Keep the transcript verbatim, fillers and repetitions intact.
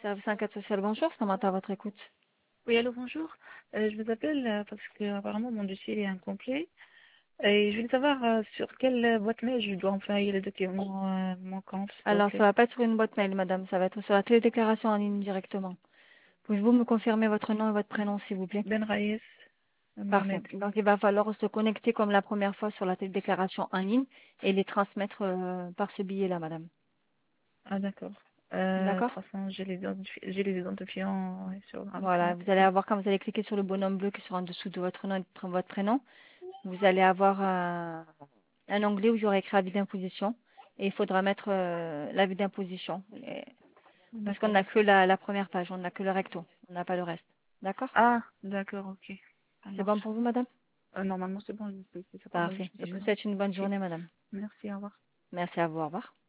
Service enquête sociale, bonjour, ça m'attend à votre écoute. Oui, allô, bonjour. Euh, je vous appelle euh, parce que apparemment mon dossier est incomplet. Et je voulais savoir euh, sur quelle euh, boîte mail je dois envoyer les documents euh, manquants, s'il vous Alors, ça plaît. va pas être sur une boîte mail, madame, ça va être sur la télédéclaration en ligne directement. Pouvez-vous me confirmer votre nom et votre prénom, s'il vous plaît? Ben Raïs, euh, Parfait. Mohamed. Donc, il va falloir se connecter comme la première fois sur la télédéclaration en ligne et les transmettre euh, par ce billet-là, madame. Ah, d'accord. Euh, de toute D'accord? façon, j'ai les, identifi- j'ai les identifiants ouais, sur, avec Voilà, moi. vous allez avoir, quand vous allez cliquer sur le bonhomme bleu qui sera en dessous de votre nom et de votre prénom, vous allez avoir euh, un onglet où il y aura écrit avis d'imposition et il faudra mettre euh, l'avis d'imposition. Et- Parce qu'on D'accord. n'a que la, la première page, on n'a que le recto, on n'a pas le reste. D'accord? Ah, d'accord, ok. Ça C'est bon marche. pour vous, madame? Euh, normalement, c'est bon, je sais c'est ça. Pardon, Parfait. je sais Je pas. vous souhaite une bonne Ok. journée, madame. Merci, au revoir. Merci à vous. Au revoir.